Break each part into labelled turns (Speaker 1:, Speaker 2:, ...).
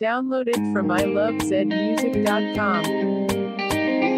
Speaker 1: Download it from ilovezmusic.com.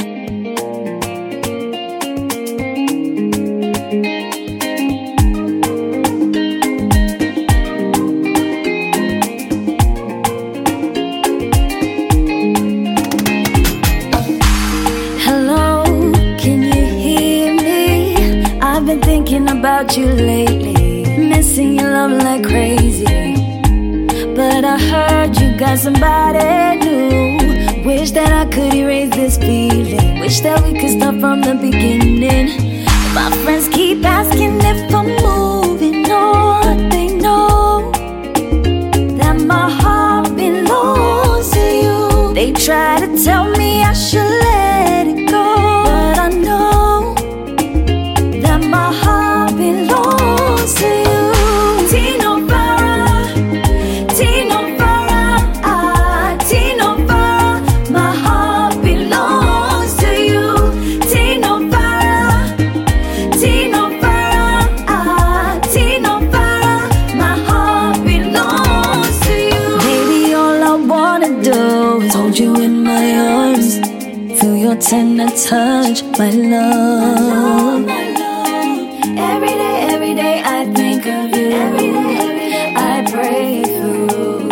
Speaker 2: Thinking about you lately, missing your love like crazy. But I heard you got somebody new. Wish that I could erase this feeling. Wish that we could start from the beginning. My friends keep asking if I'm moving on. They know that my heart belongs to you. They try to tell me I should let it go, but I know that my heart belongs to you. Tino Farah, Tino Farah, Tino Farah, my heart belongs to you. Tino Farah, Tino Farah, Tino Farah, my heart belongs to you. Baby, all I wanna do is hold you in my arms, feel your tender touch, my love. Every day I think of you. Every day I pray for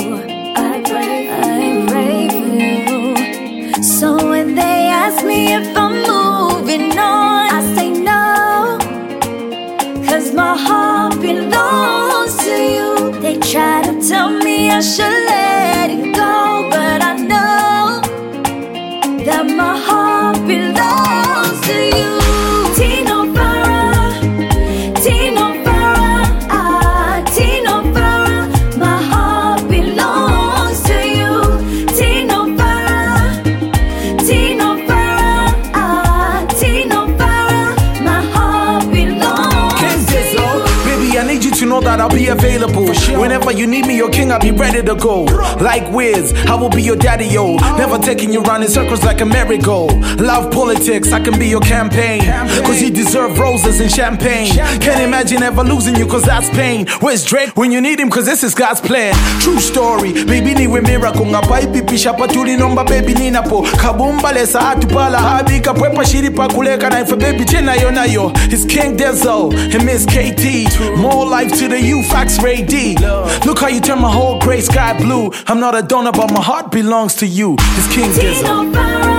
Speaker 2: you. So when they ask me if I'm moving on, I say no, 'cause my heart belongs to you. They try to tell me I should let it go, but I know that my heart belongs to you. Tino Farah, Tino Farah, Tino Farah, my heart belongs to you. Tino Farah, Tino Farah, Tino Farah, my heart belongs to you.
Speaker 3: Baby, I need you to know that I'll be available. Whenever you need me, your king, I'll be ready to go. Like Wiz, I will be your daddy, yo. Never taking you round in circles like a merry-go. Love politics, I can be your campaign. 'Cause you deserve roses and champagne. Can't imagine ever losing you, 'cause that's pain. Where's Drake when you need him, 'cause this is God's plan. True story, baby niwe miracle. Ngapaipipisha patuli nomba baby ninapo. Kabumba lesa atupala habi kapwepa shiripa kuleka na ifa baby chena yo. It's King Denzel and Miss KT. More life to the youth, Fox Ray D. Look how you turn my whole gray sky blue. I'm not a donor, but my heart belongs to you. It's King Denzel.